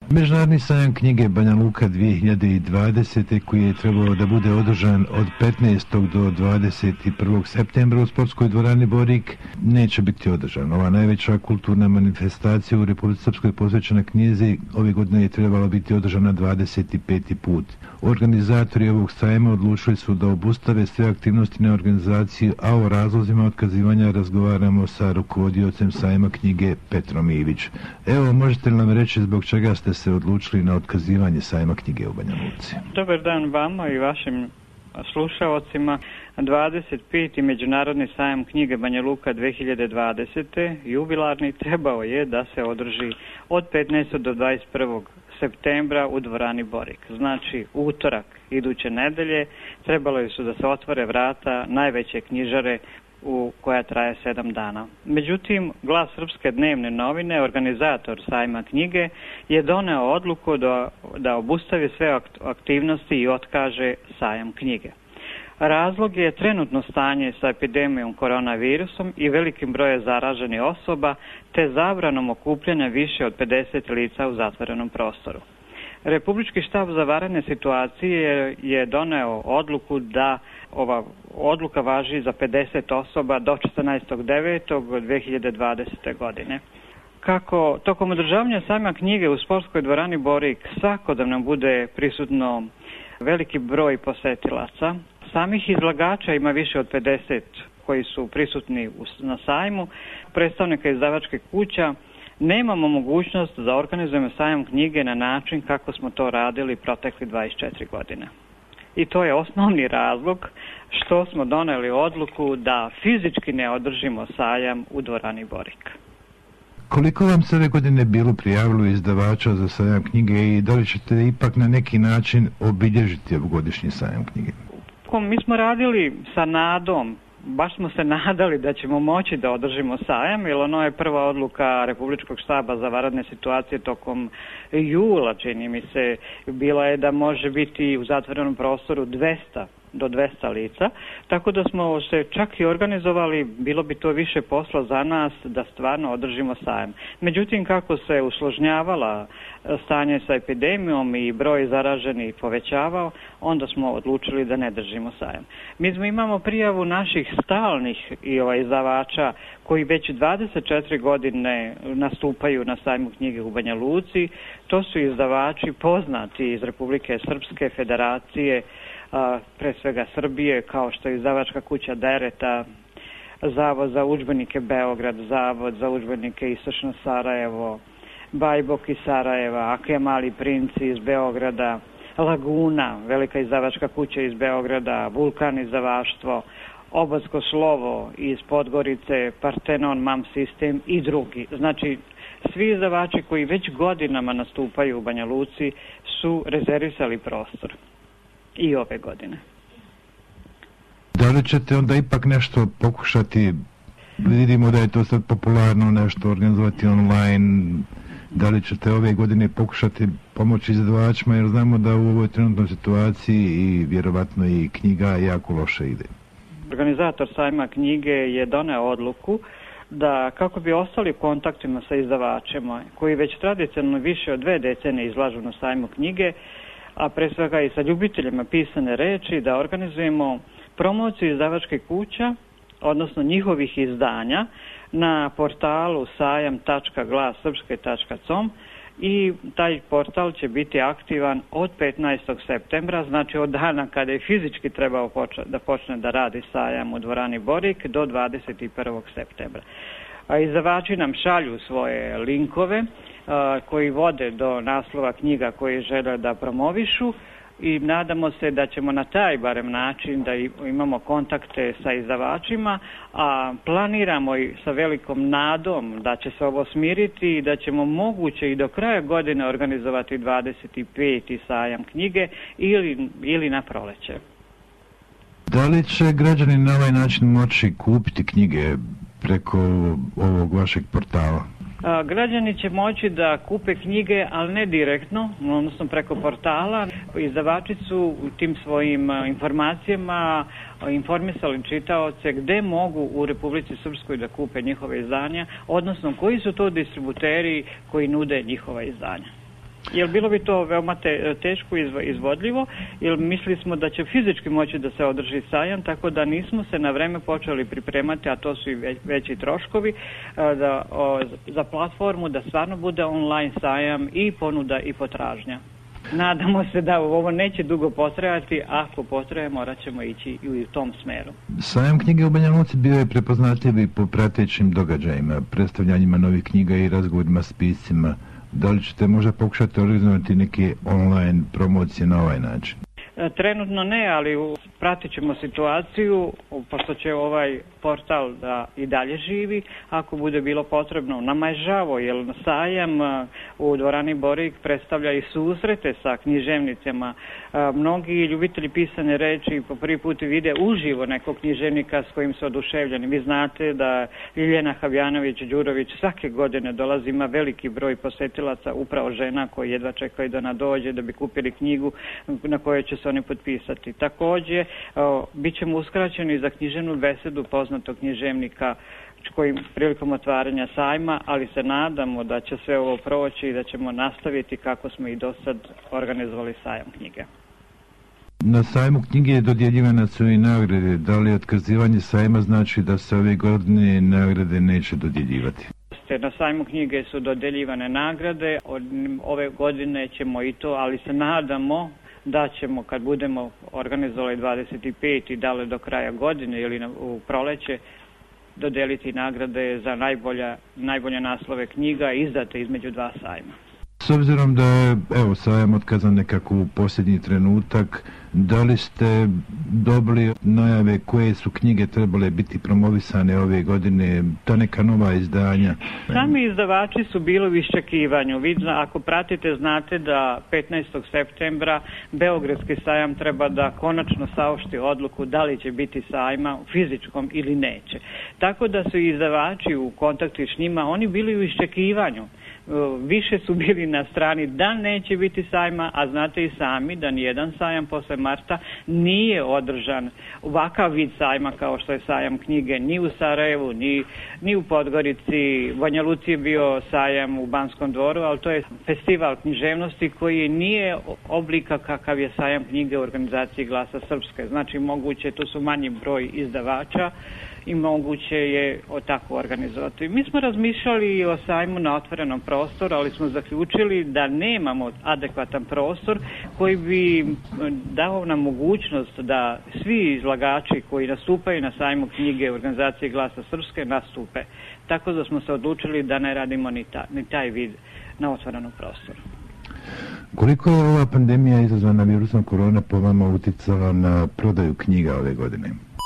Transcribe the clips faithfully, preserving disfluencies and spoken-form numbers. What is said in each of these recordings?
Međunarodni sajam knjige Banja Luka dvije hiljade dvadesete koji je trebao da bude održan od petnaestog do dvadeset prvog septembra u sportskoj dvorani Borik neće biti održan. Ova najveća kulturna manifestacija u Republici Srpskoj posvećena knjizi ove godine je trebala biti održana dvadeset peti put. Organizatori ovog sajma odlučili su da obustave sve aktivnosti na organizaciji, a o razlozima otkazivanja razgovaramo sa rukovodiocem sajma knjige Petrom Ivić. Evo, možete li nam reći zbog čega ste se odlučili na otkazivanje sajma knjige u Banja Luci? Dobar dan vama i vašim slušaocima. dvadeset peti Međunarodni sajam knjige Banja Luka dvije hiljade dvadesete jubilarni trebao je da se održi od petnaestog do dvadeset prvog septembra u dvorani Borik. Znači, utorak iduće nedelje trebalo su da se otvore vrata najveće knjižare u koja traje sedam dana. Međutim, Glas Srpske dnevne novine, organizator sajma knjige, je doneo odluku da, da obustavi sve aktivnosti i otkaže sajam knjige. Razlog je trenutno stanje sa epidemijom koronavirusom i velikim brojem zaraženih osoba, te zabranom okupljanja više od pedeset lica u zatvorenom prostoru. Republički štab za vanredne situacije je doneo odluku da ova odluka važi za pedeset osoba do četrnaestog devetog dvije hiljade dvadesete. godine. Kako tokom održavanja sajma knjige u sportskoj dvorani Borik svakodnevno bude prisutno veliki broj posetilaca, samih izlagača ima više od pedeset koji su prisutni na sajmu, predstavnika izdavačkih kuća, nemamo mogućnost da organizujemo sajam knjige na način kako smo to radili protekli dvadeset četiri godine. I to je osnovni razlog što smo doneli odluku da fizički ne održimo sajam u dvorani Borik. Koliko vam se ove godine bilo prijavilo izdavača za sajam knjige i da li ćete ipak na neki način obilježiti ovogodišnji sajam knjige? Mi smo radili sa nadom, baš smo se nadali da ćemo moći da održimo sajam, jer ono je prva odluka Republičkog štaba za vanredne situacije tokom jula, čini mi se, bila je da može biti u zatvorenom prostoru dvesta do dvesta lica, tako da smo se čak i organizovali, bilo bi to više posla za nas da stvarno održimo sajam. Međutim, kako se usložnjavala stanje sa epidemijom i broj zaraženih povećavao, onda smo odlučili da ne držimo sajam. Mi smo imamo prijavu naših stalnih i ovaj izdavača koji već dvadeset četiri godine nastupaju na sajmu knjige u Banja Luci. To su izdavači poznati iz Republike Srpske, Federacije, a, pre svega Srbije, kao što je izdavačka kuća Dereta, Zavod za udžbenike Beograd, Zavod za udžbenike Istočno Sarajevo, Bajbok iz Sarajeva, Akija Mali Princi iz Beograda, Laguna, velika izdavačka kuća iz Beograda, Vulkan izdavaštvo, Obadsko slovo iz Podgorice, Partenon, Mam Sistem i drugi. Znači, svi izdavači koji već godinama nastupaju u Banja Luci su rezervisali prostor i ove godine. Da li ćete onda ipak nešto pokušati, vidimo da je to sad popularno nešto organizovati online, da li ćete ove godine pokušati pomoći izdavačima, jer znamo da u ovoj trenutnoj situaciji i vjerovatno i knjiga jako loše ide. Organizator sajma knjige je doneo odluku da kako bi ostali u kontaktima sa izdavačima koji već tradicionalno više od dve decenije izlažu na sajmu knjige, a pre svega i sa ljubiteljima pisane reči, da organizujemo promociju izdavačkih kuća, odnosno njihovih izdanja, na portalu sajam tačka glas srpske tačka com i taj portal će biti aktivan od petnaestog septembra, znači od dana kada je fizički trebao poča, da počne da radi sajam u dvorani Borik do dvadeset prvog septembra. A izdavači nam šalju svoje linkove a, koji vode do naslova knjiga koje žele da promovišu i nadamo se da ćemo na taj barem način da imamo kontakte sa izdavačima, a planiramo i sa velikom nadom da će se ovo smiriti i da ćemo moguće i do kraja godine organizovati dvadeset peti sajam knjige ili, ili na proleće. Da li će građani na ovaj način moći kupiti knjige preko ovog vašeg portala? A, građani će moći da kupe knjige, ali ne direktno, odnosno preko portala. Izdavači su u tim svojim informacijama informisali čitaoce gde mogu u Republici Srpskoj da kupe njihove izdanja, odnosno koji su to distributeri koji nude njihova izdanja. Jer bilo bi to veoma te, teško izvodljivo, jer mislili smo da će fizički moći da se održi sajam, tako da nismo se na vreme počeli pripremati, a to su i već, veći troškovi, da, o, za platformu da stvarno bude online sajam i ponuda i potražnja. Nadamo se da ovo neće dugo potrajati, ako potraje morat ćemo ići i u tom smeru. Sajam knjige u Banja Luci bio je prepoznatljiv i po pratećim događajima, predstavljanjima novih knjiga i razgovorima s piscima. Da li ćete možda pokušati organizovati neke online promocije na ovaj način? Trenutno ne, ali pratit ćemo situaciju, pošto će ovaj portal da i dalje živi, ako bude bilo potrebno. Nama je žao, jer sajam u dvorani Borik predstavlja i susrete sa književnicama. Mnogi ljubitelji pisane reči po prvi put vide uživo nekog književnika s kojim su oduševljeni. Vi znate da Ljiljana Habjanović-Đurović svake godine dolazi, ima veliki broj posetilaca, upravo žena koji jedva čekaju da nadođe da bi kupili knjigu na kojoj će se oni potpisati. Također, bit ćemo uskraćeni za književnu besedu poznatog književnika kojim prilikom otvaranja sajma, ali se nadamo da će sve ovo proći i da ćemo nastaviti kako smo i do sad organizovali sajam knjige. Na sajmu knjige dodjeljivane su i nagrade. Da li otkazivanje sajma znači da se ove godine nagrade neće dodjeljivati? Na sajmu knjige su dodjeljivane nagrade, ove godine ćemo i to, ali se nadamo da ćemo kad budemo organizovali dvadeset pet i dali do kraja godine ili u proleće dodeliti nagrade za najbolja, najbolje naslove knjiga izdate između dva sajma. S obzirom da je evo, sajam otkazan nekako u posljednji trenutak, da li ste dobili najave koje su knjige trebale biti promovisane ove godine, ta neka nova izdanja? Sami izdavači su bili u iščekivanju. Vi, ako pratite, znate da petnaestog septembra Beogradski sajam treba da konačno saopšti odluku da li će biti sajma fizičkom ili neće. Tako da su izdavači u kontaktu s njima, oni bili u iščekivanju. Više su bili na strani da neće biti sajma, a znate i sami da nijedan sajam posle marta nije održan ovakav vid sajma kao što je sajam knjige ni u Sarajevu, ni, ni u Podgorici. Banja Luci je bio sajam u Banskom dvoru, ali to je festival književnosti koji nije oblika kakav je sajam knjige u organizaciji Glasa Srpske. Znači moguće, to su manji broj izdavača i moguće je o tako organizovati. Mi smo razmišljali o sajmu na otvorenom prostoru, ali smo zaključili da nemamo adekvatan prostor koji bi dao nam mogućnost da svi izlagači koji nastupaju na sajmu knjige u organizaciji Glasa Srpske nastupe. Tako da smo se odlučili da ne radimo ni, ta, ni taj vid na otvorenom prostoru. Koliko je ova pandemija izazvana virusom korona po vama uticala na prodaju knjiga ove godine?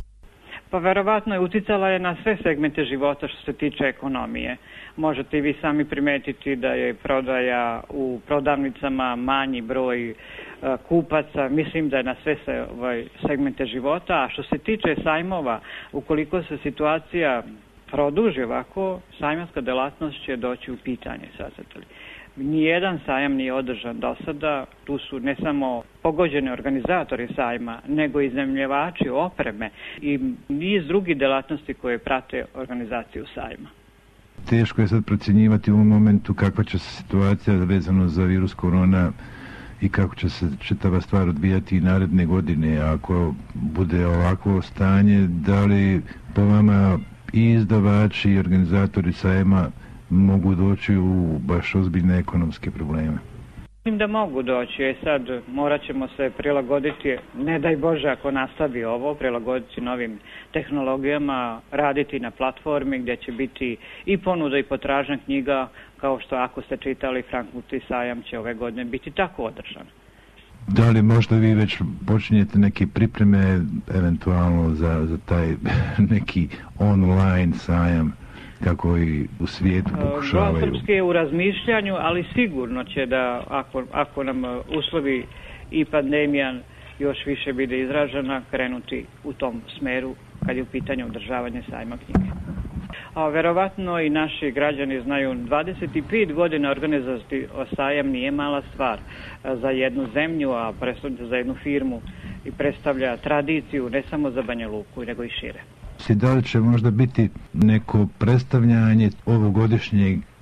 Pa verovatno je uticala je na sve segmente života što se tiče ekonomije. Možete i vi sami primetiti da je prodaja u prodavnicama manji broj uh, kupaca. Mislim da je na sve se, ovaj, segmente života. A što se tiče sajmova, ukoliko se situacija produži ovako, sajmanska delatnost će doći u pitanje. Sasvetili. Nijedan sajam nije održan do sada, tu su ne samo pogođeni organizatori sajma, nego i iznajmljivači opreme i niz drugih delatnosti koje prate organizaciju sajma. Teško je sad procjenjivati u ovom momentu kakva će se situacija vezano za virus korona i kako će se čitava stvar odvijati i naredne godine. Ako bude ovakvo stanje, da li po vama i izdavači i organizatori sajma mogu doći u baš ozbiljne ekonomske probleme? Mislim da mogu doći. E sad morat ćemo se prilagoditi, ne daj Bože ako nastavi ovo, prilagoditi novim tehnologijama, raditi na platformi gdje će biti i ponuda i potražnja knjiga, kao što ako ste čitali Frankfurtski sajam će ove godine biti tako održan. Da li možda vi već počinjete neke pripreme eventualno za, za taj neki online sajam kako i u svijetu pokušavaju? Glas Srpske je u razmišljanju, ali sigurno će da ako, ako nam uslovi i pandemija još više bude izražena, krenuti u tom smeru kad je u pitanju održavanje sajma knjige. A verovatno i naši građani znaju, dvadeset pet godina organizovati sajam nije mala stvar za jednu zemlju, a predstavlja za jednu firmu i predstavlja tradiciju ne samo za Banja Luku, nego i šire. Da li će možda biti neko predstavljanje ovogodišnjeg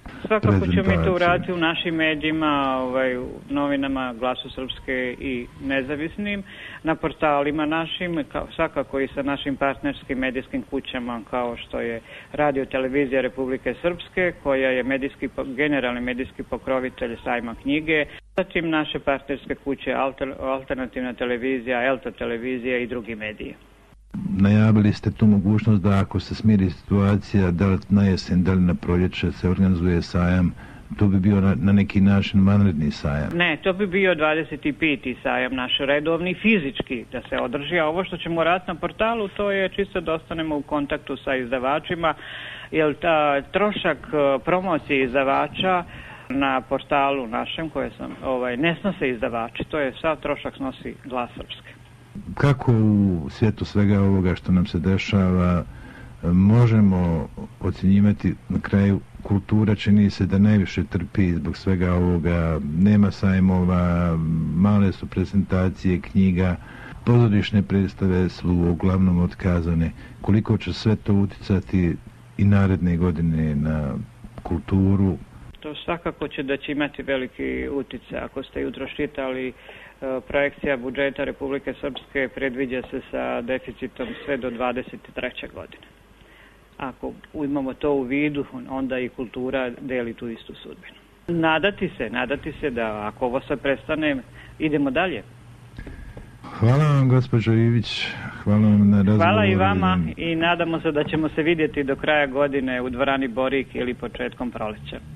Svakako ćemo mi to uraditi u našim medijima, ovaj, u novinama Glasu Srpske i nezavisnim, na portalima našim, kao, svakako i sa našim partnerskim medijskim kućama kao što je Radio Televizija Republike Srpske, koja je medijski, generalni medijski pokrovitelj sajma knjige, zatim naše partnerske kuće Alter, Alternativna televizija, Elta televizija i drugi mediji. Najavili ste tu mogućnost da ako se smiri situacija, da li na jesen, da li na proljeće se organizuje sajam, to bi bio na, na neki način vanredni sajam. Ne, to bi bio dvadeset peti sajam naš redovni, fizički da se održi, a ovo što ćemo raditi na portalu, to je čisto da ostanemo u kontaktu sa izdavačima, jer ta trošak promocije izdavača na portalu našem, koje sam, ovaj, ne snose izdavači, to je sav trošak snosi Glas Srpske. Kako u svijetu svega ovoga što nam se dešava možemo ocjenjivati na kraju? Kultura čini se da najviše trpi zbog svega ovoga, nema sajmova, male su prezentacije knjiga, pozorišne predstave su uglavnom otkazane. Koliko će sve to uticati i naredne godine na kulturu? To svakako će da će imati veliki utjecaj. Ako ste jutro čitali, projekcija budžeta Republike Srpske predviđa se sa deficitom sve do dvadeset treće godine. Ako imamo to u vidu, onda i kultura deli tu istu sudbinu. Nadati se, nadati se da ako ovo sve prestane, idemo dalje. Hvala vam, gospođo Ivić. Hvala vam na razgovoru. Hvala i vama i nadamo se da ćemo se vidjeti do kraja godine u dvorani Borik ili početkom proleća.